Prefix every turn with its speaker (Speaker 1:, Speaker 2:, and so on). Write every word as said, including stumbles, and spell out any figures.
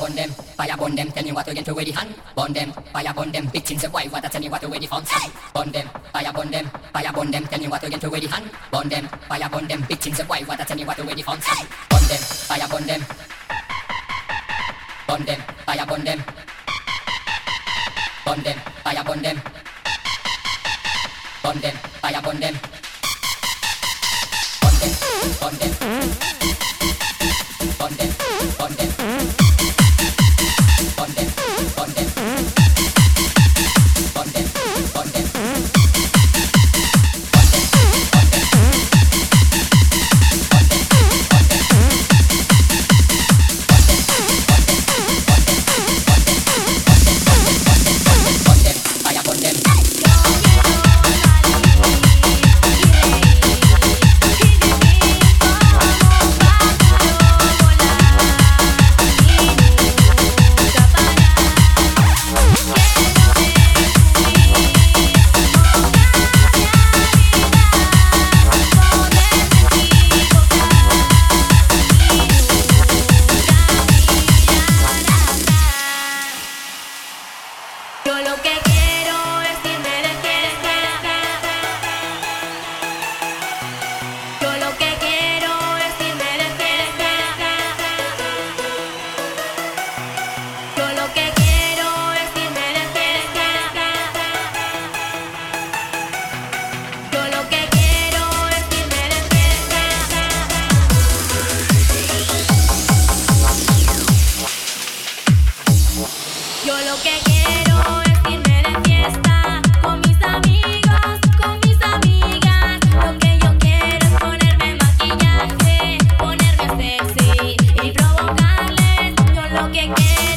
Speaker 1: burn them, fire burn them. Tell me what to get to with the hand. Burn them, fire burn them. Big things say why? What I tell me what to with the phone. Burn them, fire burn them, fire burn them. Tell me what to get to with the hand. Burn them, fire burn them. Big things say why? What I tell me what to with the phone. Burn them, fire burn them. Burn them, fire burn them. Burn them, fire burn them. Burn them, fire burn them. Burn them, burn them. Burn them, burn them. Burn them, burn them. Burn them, burn them.
Speaker 2: Yo lo que quiero es irme de fiesta con mis amigos, con mis amigas. Lo que yo quiero es ponerme maquillaje, ponerme sexy y provocarles. Yo lo que quiero